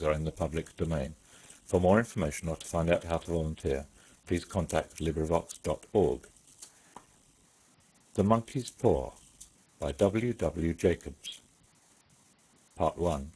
are in the public domain. For more information or to find out how to volunteer, please contact LibriVox.org. The Monkey's Paw by W. W. Jacobs. Part 1.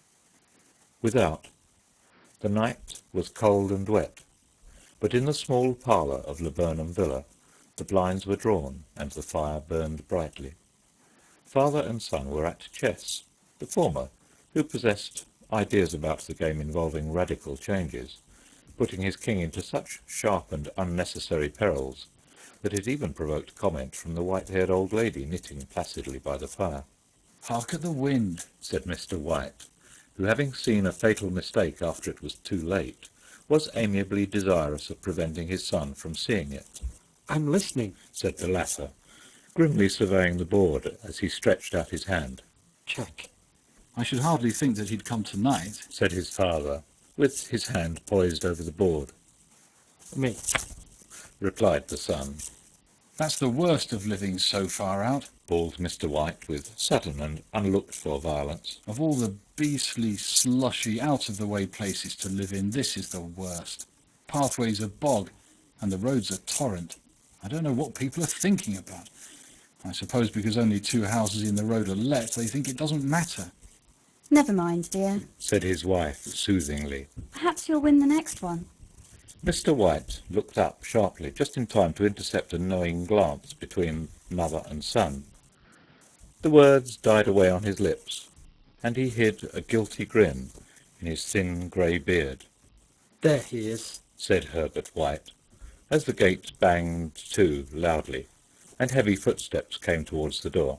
Without, the night was cold and wet, but in the small parlour of Laburnum Villa the blinds were drawn and the fire burned brightly. Father and son were at chess, the former, who possessed ideas about the game involving radical changes, putting his king into such sharp and unnecessary perils that it even provoked comment from the white-haired old lady knitting placidly by the fire. "Hark at the wind," said Mr. White, who, having seen a fatal mistake after it was too late, was amiably desirous of preventing his son from seeing it. "I'm listening," said the latter, grimly surveying the board as he stretched out his hand. "Check." "I should hardly think that he'd come tonight," said his father, with his hand poised over the board. "Me," replied the son. "That's the worst of living so far out. Bawled Mr. White with sudden and unlooked-for violence. Of all the beastly, slushy, out-of-the-way places to live in, this is the worst. Pathways are bog, and the roads are torrent. I don't know what people are thinking about. I suppose because only 2 houses in the road are let, they think it doesn't matter." "Never mind, dear," said his wife soothingly. "perhaps you'll win the next one." Mr. White looked up sharply, just in time to intercept a knowing glance between mother and son. The words died away on his lips, and he hid a guilty grin in his thin grey beard. "There he is," said Herbert White, as the gate banged to loudly, and heavy footsteps came towards the door.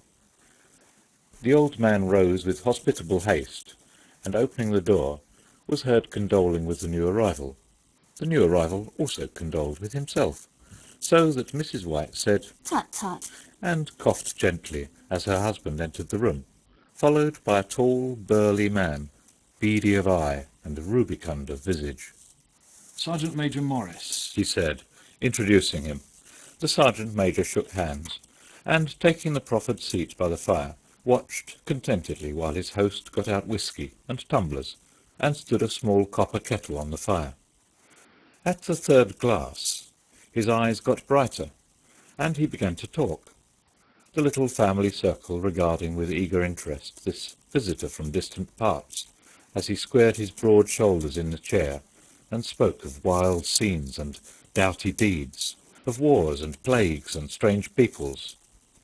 The old man rose with hospitable haste, and opening the door, was heard condoling with the new arrival. The new arrival also condoled with himself, so that Mrs. White said, "Tut, tut," and coughed gently as her husband entered the room, followed by a tall, burly man, beady of eye and rubicund of visage. "Sergeant Major Morris," he said, introducing him. The sergeant major shook hands, and, taking the proffered seat by the fire, watched contentedly while his host got out whisky and tumblers, and stood a small copper kettle on the fire. At the third glass, his eyes got brighter, and he began to talk, the little family circle regarding with eager interest this visitor from distant parts, as he squared his broad shoulders in the chair, and spoke of wild scenes and doughty deeds, of wars and plagues and strange peoples.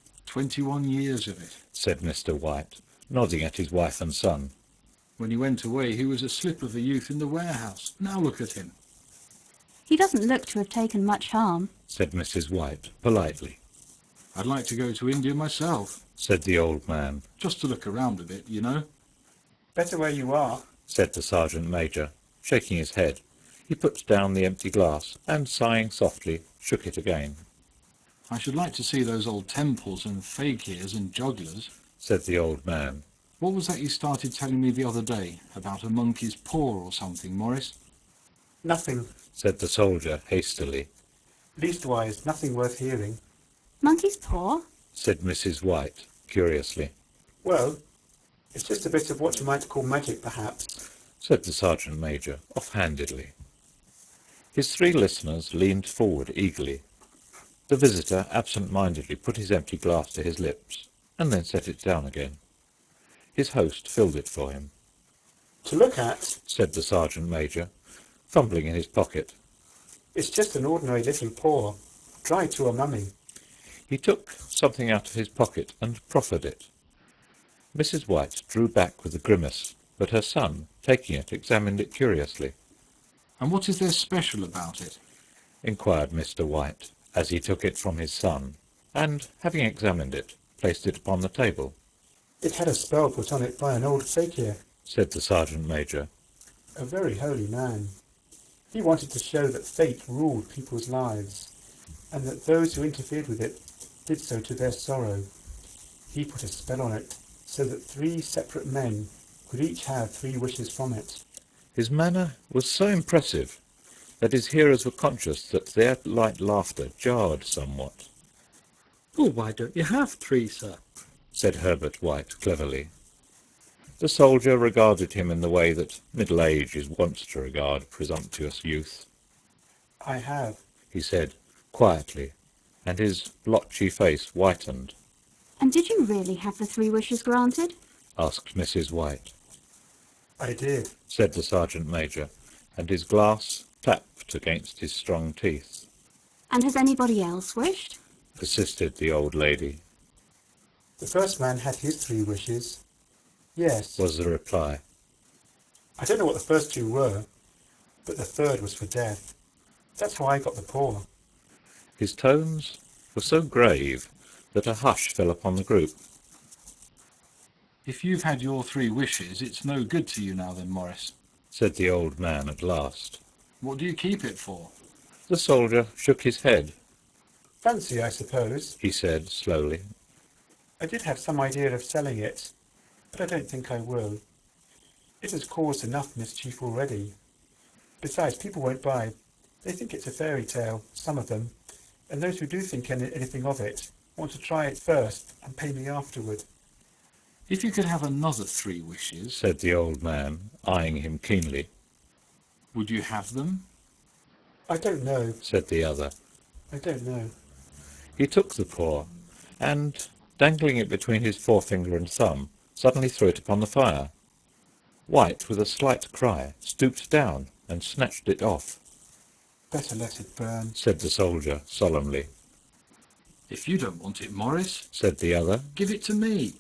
21 years of it. Said Mr. White, nodding at his wife and son. When he went away, he was a slip of a youth in the warehouse. Now look at him. "He doesn't look to have taken much harm," said Mrs. White, politely. I'd like to go to India myself, said the old man. Just to look around a bit, you know. "Better where you are," said the sergeant major, shaking his head. He put down the empty glass, and, sighing softly, shook it again. I should like to see those old temples and fakirs and jugglers, said the old man. What was that you started telling me the other day, about a monkey's paw or something, Morris? "Nothing," said the soldier hastily. "Leastwise, nothing worth hearing." "Monkey's paw?" said Mrs. White, curiously. "Well, it's just a bit of what you might call magic, perhaps," said the sergeant major, off-handedly. His 3 listeners leaned forward eagerly. The visitor absent-mindedly put his empty glass to his lips, and then set it down again. His host filled it for him. "To look at," said the sergeant major, fumbling in his pocket. "it's just an ordinary little paw, dried to a mummy." He took something out of his pocket and proffered it. Mrs. White drew back with a grimace, but her son, taking it, examined it curiously. And what is there special about it? Inquired Mr. White, as he took it from his son, and, having examined it, placed it upon the table. "It had a spell put on it by an old fakir," said the sergeant major. "a very holy man. He wanted to show that fate ruled people's lives, and that those who interfered with it did so to their sorrow. He put a spell on it so that 3 separate men could each have 3 wishes from it." His manner was so impressive that his hearers were conscious that their light laughter jarred somewhat. "Well, why don't you have 3, sir?" said Herbert White cleverly. The soldier regarded him in the way that middle age is wont to regard presumptuous youth. I have. He said, quietly, and his blotchy face whitened. And did you really have the 3 wishes granted? Asked Mrs. White. I did. Said the sergeant major, and his glass tapped against his strong teeth. And has anybody else wished? Persisted the old lady. The first man had his 3 wishes. Yes. Was the reply. I don't know what the first 2 were, but the third was for death. That's how I got the paw. His tones were so grave that a hush fell upon the group. If you've had your 3 wishes, it's no good to you now then, Morris. Said the old man at last. What do you keep it for? The soldier shook his head. Fancy, I suppose. He said slowly. I did have some idea of selling it, but I don't think I will. It has caused enough mischief already. Besides, people won't buy. They think it's a fairy tale, some of them, and those who do think anything of it want to try it first and pay me afterward. If you could have another 3 wishes, Said the old man, eyeing him keenly. would you have them? I don't know. Said the other. I don't know. He took the paw, and, dangling it between his forefinger and thumb, suddenly threw it upon the fire. White, with a slight cry, stooped down and snatched it off. Better let it burn. Said the soldier solemnly. If you don't want it, Morris, Said the other. give it to me.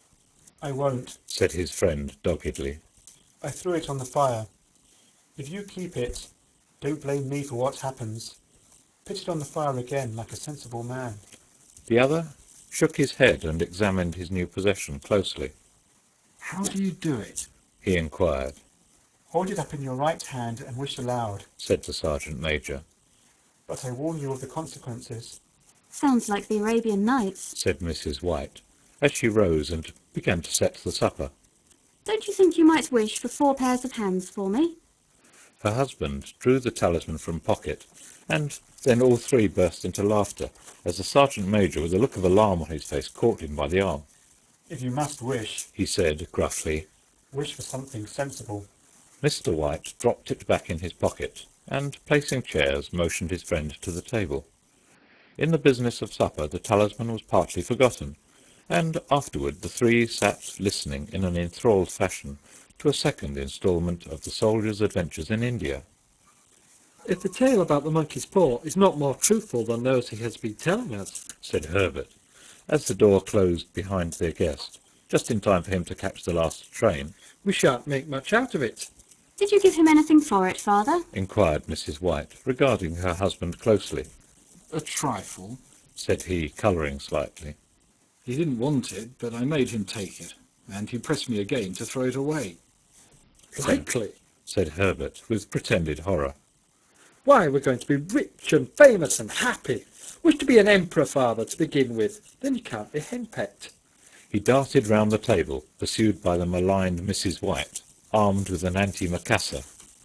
I won't. Said his friend doggedly. I threw it on the fire. If you keep it, don't blame me for what happens. Put it on the fire again like a sensible man. The other shook his head and examined his new possession closely. How do you do it? He inquired. Hold it up in your right hand and wish aloud. Said the sergeant major. But I warn you of the consequences. Sounds like the Arabian Nights. Said Mrs. White, as she rose and began to set the supper. Don't you think you might wish for 4 pairs of hands for me? Her husband drew the talisman from pocket, and then all 3 burst into laughter, as the sergeant major, with a look of alarm on his face, caught him by the arm. If you must wish, He said gruffly. wish for something sensible. Mr. White dropped it back in his pocket, and, placing chairs, motioned his friend to the table. In the business of supper the talisman was partly forgotten, and afterward the 3 sat listening in an enthralled fashion to a second instalment of the soldier's adventures in India. If the tale about the monkey's paw is not more truthful than those he has been telling us, Said Herbert, as the door closed behind their guest, just in time for him to catch the last train, we shan't make much out of it. Did you give him anything for it, Father? inquired Mrs. White, regarding her husband closely. A trifle. Said he, colouring slightly. He didn't want it, but I made him take it, and he pressed me again to throw it away. Likely. Said Herbert, with pretended horror. Why, we're going to be rich and famous and happy. Wish to be an emperor, Father, to begin with. Then you can't be henpecked. He darted round the table, pursued by the maligned Mrs. White, armed with an antimacassar.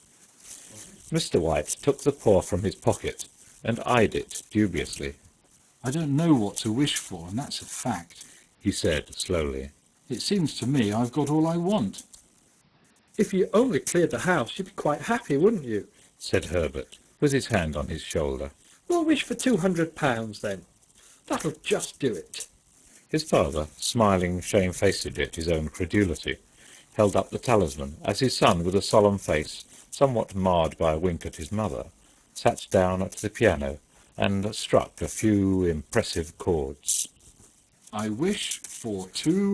Mr. White took the paw from his pocket and eyed it dubiously. I don't know what to wish for, and that's a fact. He said slowly. It seems to me I've got all I want. If you only cleared the house, you'd be quite happy, wouldn't you? Said Herbert, with his hand on his shoulder. We'll wish for £200 then. That'll just do it. His father, smiling shamefacedly at his own credulity, held up the talisman as his son, with a solemn face, somewhat marred by a wink at his mother, sat down at the piano and struck a few impressive chords. I wish for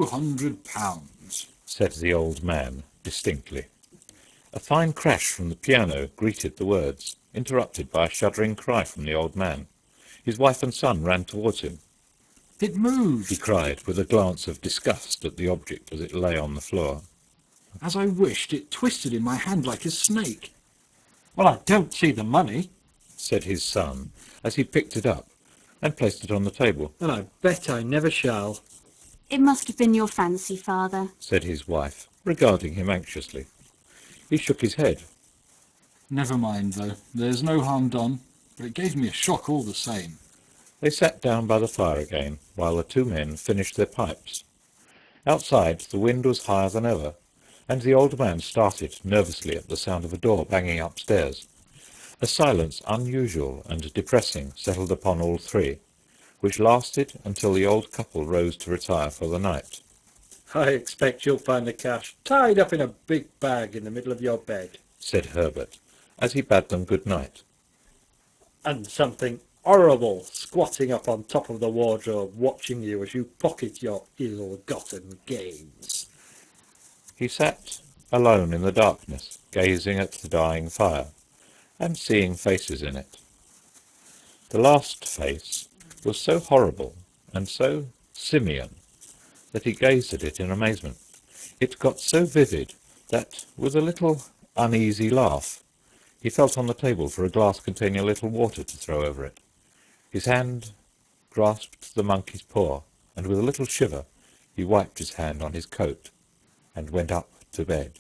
£200. Said the old man distinctly. A fine crash from the piano greeted the words, interrupted by a shuddering cry from the old man. His wife and son ran towards him. It moved. He cried, with a glance of disgust at the object as it lay on the floor. As I wished, it twisted in my hand like a snake. Well, I don't see the money, Said his son, as he picked it up and placed it on the table. and I bet I never shall. It must have been your fancy, Father. Said his wife, regarding him anxiously. He shook his head. Never mind, though. There's no harm done, but it gave me a shock all the same. They sat down by the fire again, while the 2 men finished their pipes. Outside the wind was higher than ever, and the old man started nervously at the sound of a door banging upstairs. A silence unusual and depressing settled upon all three, which lasted until the old couple rose to retire for the night. I expect you'll find the cash tied up in a big bag in the middle of your bed, said Herbert, as he bade them good night. and something horrible squatting up on top of the wardrobe watching you as you pocket your ill-gotten gains. He sat alone in the darkness, gazing at the dying fire, and seeing faces in it. The last face was so horrible and so simian that he gazed at it in amazement. It got so vivid that, with a little uneasy laugh, he felt on the table for a glass containing a little water to throw over it. His hand grasped the monkey's paw, and with a little shiver he wiped his hand on his coat and went up to bed.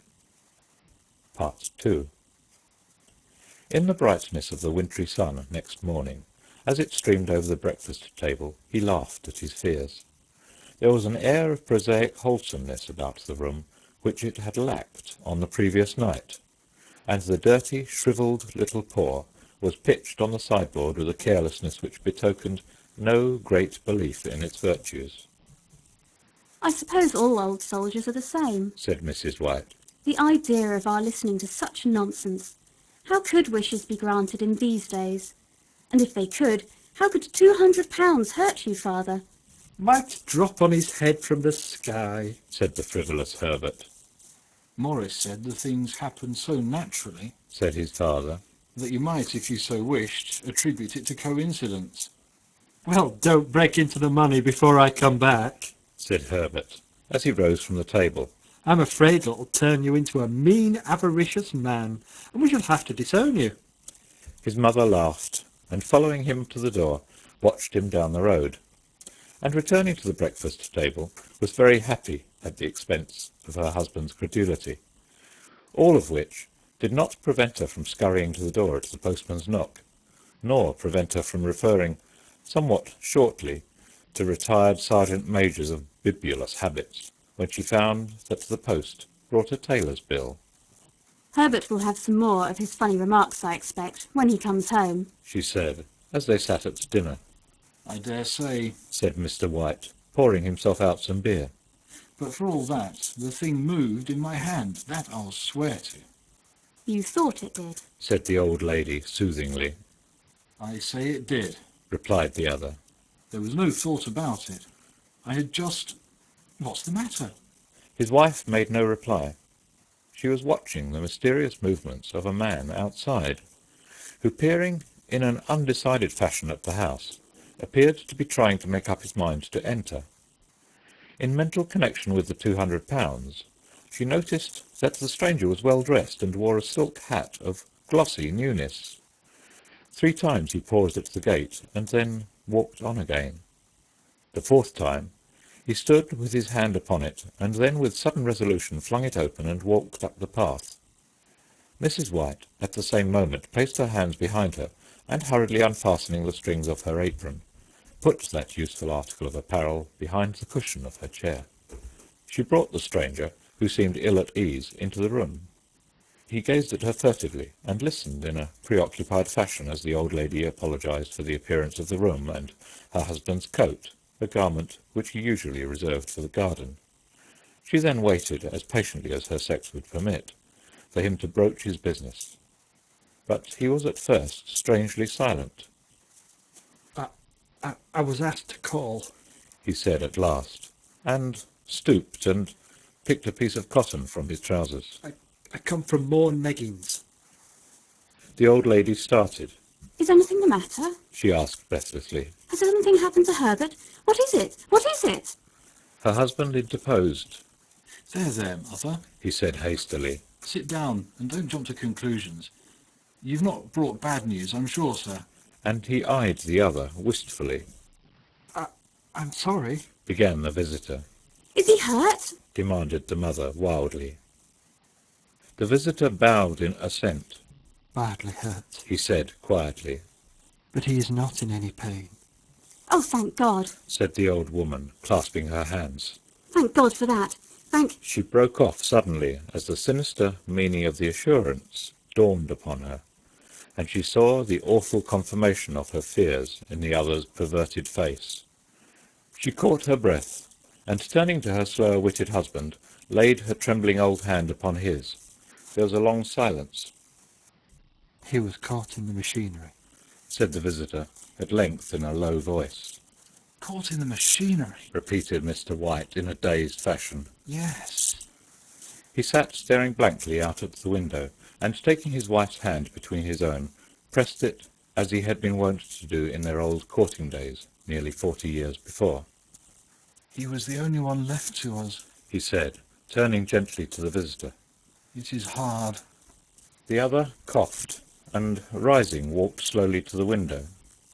Part 2. In the brightness of the wintry sun next morning, as it streamed over the breakfast table, he laughed at his fears. There was an air of prosaic wholesomeness about the room which it had lacked on the previous night, and the dirty, shrivelled little paw was pitched on the sideboard with a carelessness which betokened no great belief in its virtues. I suppose all old soldiers are the same. Said Mrs. White. The idea of our listening to such nonsense. How could wishes be granted in these days? And if they could, how could £200 hurt you, father? Might drop on his head from the sky, said the frivolous Herbert. Morris said the things happened so naturally Said his father. that you might, if you so wished, attribute it to coincidence. Well, don't break into the money before I come back, Said Herbert, as he rose from the table. I'm afraid it'll turn you into a mean, avaricious man, and we shall have to disown you. His mother laughed, and following him to the door, watched him down the road, and returning to the breakfast table, was very happy at the expense of her husband's credulity, all of which did not prevent her from scurrying to the door at the postman's knock, nor prevent her from referring, somewhat shortly, to retired sergeant-majors of bibulous habits, when she found that the post brought a tailor's bill. Herbert will have some more of his funny remarks, I expect, when he comes home, She said, as they sat at dinner. I dare say, Said Mr. White, pouring himself out some beer. but for all that, the thing moved in my hand, that I'll swear to. You thought it did. Said the old lady soothingly. I say it did. Replied the other. There was no thought about it. I had just... What's the matter? His wife made no reply. She was watching the mysterious movements of a man outside, who, peering in an undecided fashion at the house, appeared to be trying to make up his mind to enter. In mental connection with the £200, she noticed that the stranger was well dressed and wore a silk hat of glossy newness. 3 times he paused at the gate and then walked on again. The 4th time he stood with his hand upon it, and then with sudden resolution flung it open and walked up the path. Mrs. White at the same moment placed her hands behind her, and hurriedly unfastening the strings of her apron, put that useful article of apparel behind the cushion of her chair. She brought the stranger, who seemed ill at ease, into the room. He gazed at her furtively, and listened in a preoccupied fashion as the old lady apologized for the appearance of the room and her husband's coat, a garment which he usually reserved for the garden. She then waited, as patiently as her sex would permit, for him to broach his business. But he was at first strangely silent. I was asked to call. He said at last, and stooped and picked a piece of cotton from his trousers. I come from Morn Meggins. The old lady started. Is anything the matter? She asked breathlessly. Has anything happened to Herbert? What is it? What is it? Her husband interposed. There, mother. He said hastily. Sit down and don't jump to conclusions. You've not brought bad news, I'm sure, sir. And he eyed the other wistfully. I'm sorry. Began the visitor. Is he hurt? Demanded the mother wildly. The visitor bowed in assent. Badly hurt, He said quietly. but he is not in any pain. Oh, thank God. Said the old woman, clasping her hands. Thank God for that. Thank... She broke off suddenly as the sinister meaning of the assurance dawned upon her, and she saw the awful confirmation of her fears in the other's perverted face. She caught her breath, and turning to her slower-witted husband, laid her trembling old hand upon his. There was a long silence. He was caught in the machinery, Said the visitor, at length in a low voice. Caught in the machinery? Repeated Mr. White in a dazed fashion. Yes. He sat staring blankly out at the window, and taking his wife's hand between his own, pressed it as he had been wont to do in their old courting days, nearly 40 years before. He was the only one left to us. He said, turning gently to the visitor. It is hard. The other coughed, and, rising, walked slowly to the window.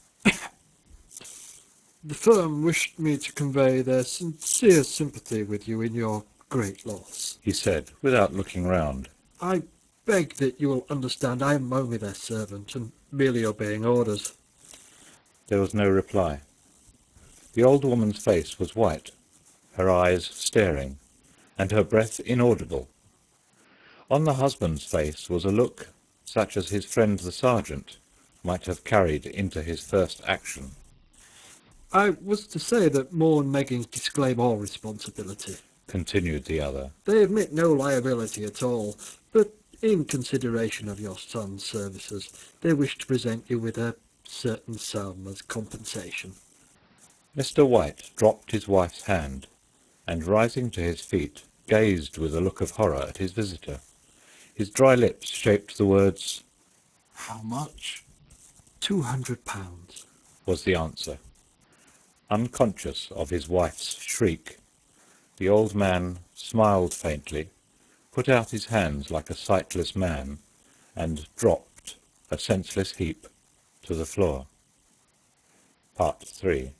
The firm wished me to convey their sincere sympathy with you in your great loss. He said, without looking round. I beg that you will understand I am only their servant, and merely obeying orders. There was no reply. The old woman's face was white, her eyes staring, and her breath inaudible. On the husband's face was a look such as his friend the sergeant might have carried into his first action. I was to say that Moore and Meggins disclaim all responsibility. Continued the other. They admit no liability at all, but in consideration of your son's services, they wish to present you with a certain sum as compensation. Mr. White dropped his wife's hand, and rising to his feet, gazed with a look of horror at his visitor. His dry lips shaped the words, How much? £200. was the answer. Unconscious of his wife's shriek, the old man smiled faintly, put out his hands like a sightless man, and dropped, a senseless heap, to the floor. Part 3.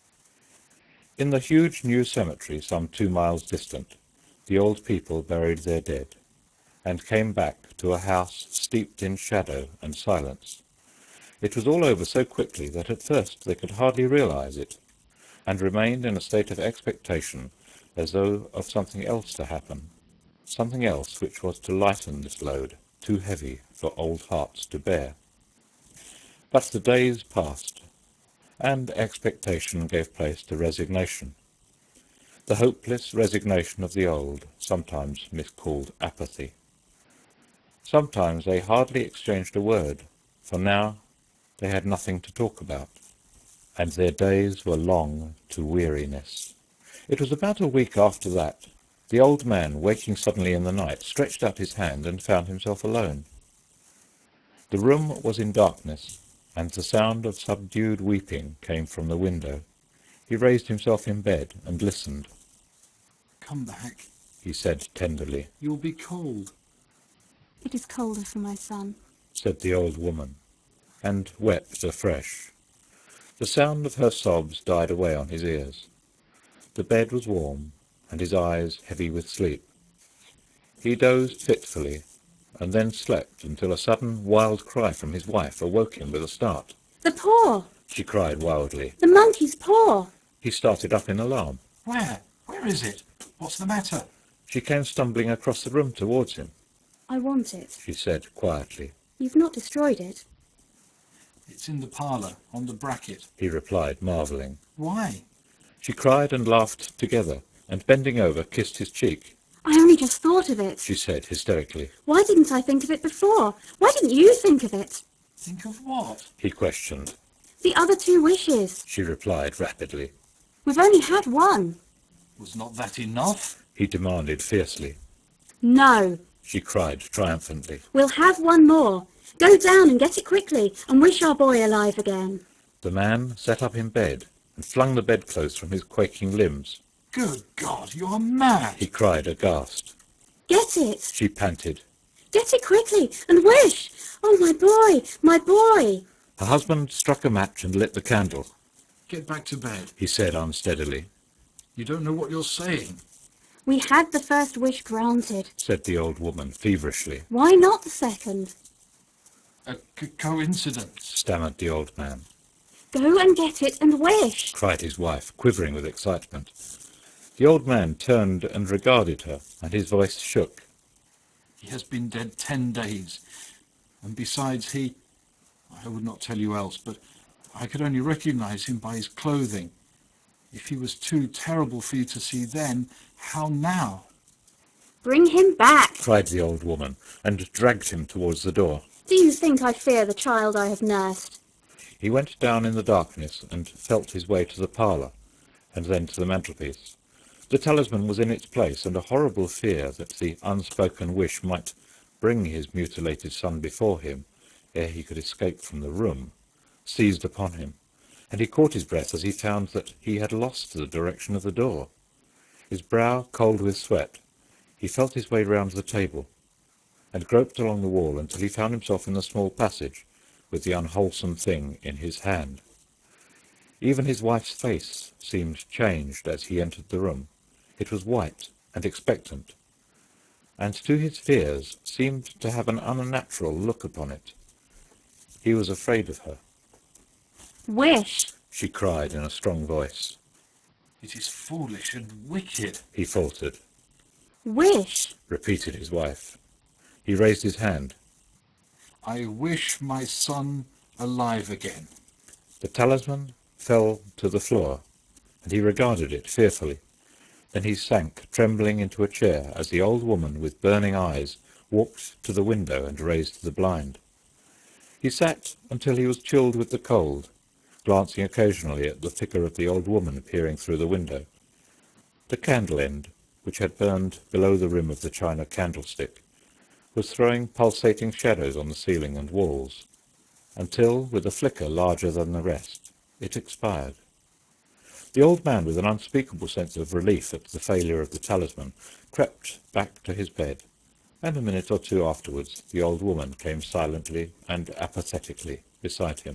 In the huge new cemetery some 2 miles distant, the old people buried their dead, and came back to a house steeped in shadow and silence. It was all over so quickly that at first they could hardly realize it, and remained in a state of expectation as though of something else to happen, something else which was to lighten this load, too heavy for old hearts to bear. But the days passed, and expectation gave place to resignation. The hopeless resignation of the old, sometimes miscalled apathy. Sometimes they hardly exchanged a word, for now they had nothing to talk about, and their days were long to weariness. It was about a week after that. The old man, waking suddenly in the night, stretched out his hand and found himself alone. The room was in darkness, and the sound of subdued weeping came from the window. He raised himself in bed and listened. Come back. He said tenderly. You'll be cold. It is colder for my son. Said the old woman, and wept afresh. The sound of her sobs died away on his ears. The bed was warm, and his eyes heavy with sleep. He dozed fitfully, and then slept until a sudden wild cry from his wife awoke him with a start. The paw! She cried wildly. The monkey's paw! He started up in alarm. Where? Where is it? What's the matter? She came stumbling across the room towards him. I want it. She said quietly. You've not destroyed it. It's in the parlour, on the bracket. He replied, marvelling. Why? She cried and laughed together, and bending over, kissed his cheek. I only just thought of it. She said hysterically. Why didn't I think of it before? Why didn't you think of it? Think of what? He questioned. The other 2 wishes. She replied rapidly. We've only had one. Was not that enough? He demanded fiercely. No. She cried triumphantly. We'll have one more. Go down and get it quickly and wish our boy alive again. The man sat up in bed and flung the bedclothes from his quaking limbs. Good God, you're mad! He cried aghast. Get it. She panted. Get it quickly and wish. Oh, my boy, my boy. Her husband struck a match and lit the candle. Get back to bed. He said unsteadily. You don't know what you're saying. We had the first wish granted. Said the old woman feverishly. Why not the second? A coincidence. Stammered the old man. Go and get it and wish. Cried his wife, quivering with excitement. The old man turned and regarded her, and his voice shook. He has been dead 10 days. And besides, I would not tell you else, but I could only recognize him by his clothing. If he was too terrible for you to see then, how now? Bring him back! Cried the old woman, and dragged him towards the door. Do you think I fear the child I have nursed? He went down in the darkness and felt his way to the parlour, and then to the mantelpiece. The talisman was in its place, and a horrible fear that the unspoken wish might bring his mutilated son before him, ere he could escape from the room, seized upon him, and he caught his breath as he found that he had lost the direction of the door. His brow cold with sweat, he felt his way round the table, and groped along the wall until he found himself in the small passage, with the unwholesome thing in his hand. Even his wife's face seemed changed as he entered the room. It was white and expectant, and to his fears seemed to have an unnatural look upon it. He was afraid of her. Wish! She cried in a strong voice. It is foolish and wicked. He faltered. Wish! Repeated his wife. He raised his hand. I wish my son alive again. The talisman fell to the floor, and he regarded it fearfully. Then he sank, trembling, into a chair as the old woman with burning eyes walked to the window and raised the blind. He sat until he was chilled with the cold, glancing occasionally at the figure of the old woman peering through the window. The candle end, which had burned below the rim of the china candlestick, was throwing pulsating shadows on the ceiling and walls, until, with a flicker larger than the rest, it expired. The old man, with an unspeakable sense of relief at the failure of the talisman, crept back to his bed, and a minute or two afterwards the old woman came silently and apathetically beside him.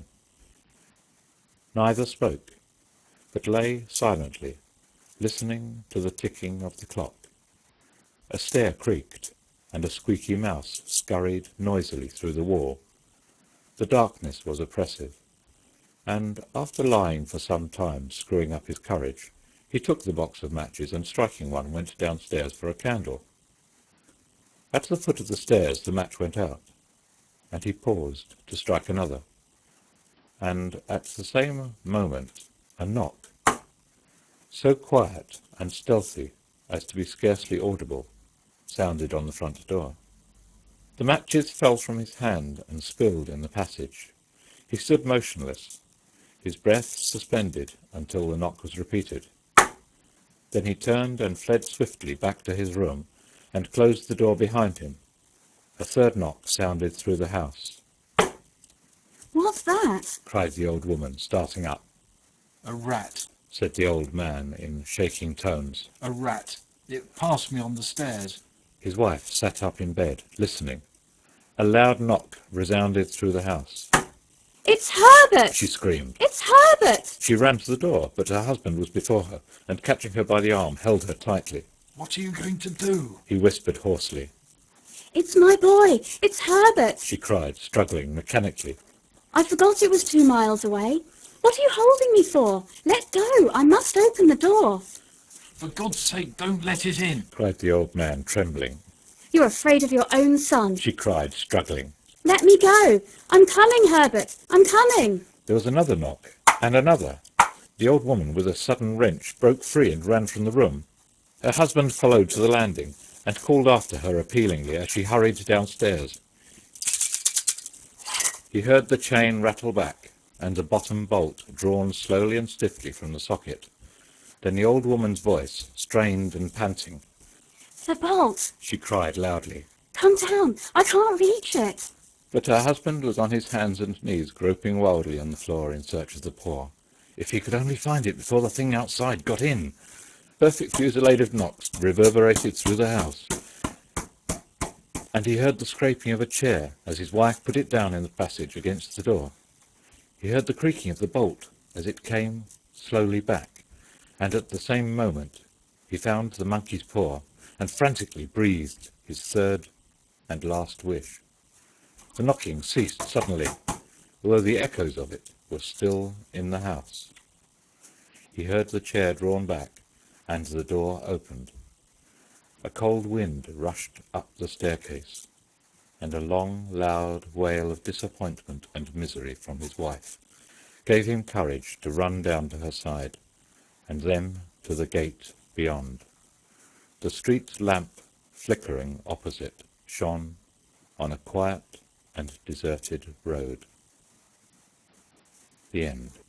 Neither spoke, but lay silently, listening to the ticking of the clock. A stair creaked, and a squeaky mouse scurried noisily through the wall. The darkness was oppressive, and after lying for some time screwing up his courage, he took the box of matches and, striking one, went downstairs for a candle. At the foot of the stairs the match went out, and he paused to strike another, and at the same moment a knock, so quiet and stealthy as to be scarcely audible, sounded on the front door. The matches fell from his hand and spilled in the passage. He stood motionless, his breath suspended until the knock was repeated. Then he turned and fled swiftly back to his room and closed the door behind him. A third knock sounded through the house. What's that? Cried the old woman, starting up. A rat. Said the old man in shaking tones. A rat. It passed me on the stairs. His wife sat up in bed, listening. A loud knock resounded through the house. It's Herbert! She screamed. It's Herbert! She ran to the door, but her husband was before her, and catching her by the arm, held her tightly. What are you going to do? He whispered hoarsely. It's my boy! It's Herbert! She cried, struggling mechanically. I forgot it was 2 miles away. What are you holding me for? Let go! I must open the door. For God's sake, don't let it in. Cried the old man, trembling. You're afraid of your own son. She cried, struggling. Let me go! I'm coming, Herbert! I'm coming! There was another knock, and another. The old woman, with a sudden wrench, broke free and ran from the room. Her husband followed to the landing, and called after her appealingly as she hurried downstairs. He heard the chain rattle back, and the bottom bolt drawn slowly and stiffly from the socket. Then the old woman's voice, strained and panting. The bolt! She cried loudly. Come down! I can't reach it! But her husband was on his hands and knees, groping wildly on the floor in search of the paw. If he could only find it before the thing outside got in! Perfect fusillade of knocks reverberated through the house, and he heard the scraping of a chair as his wife put it down in the passage against the door. He heard the creaking of the bolt as it came slowly back, and at the same moment he found the monkey's paw and frantically breathed his third and last wish. The knocking ceased suddenly, although the echoes of it were still in the house. He heard the chair drawn back, and the door opened. A cold wind rushed up the staircase, and a long, loud wail of disappointment and misery from his wife gave him courage to run down to her side, and then to the gate beyond. The street lamp, flickering opposite, shone on a quiet and deserted road. The end.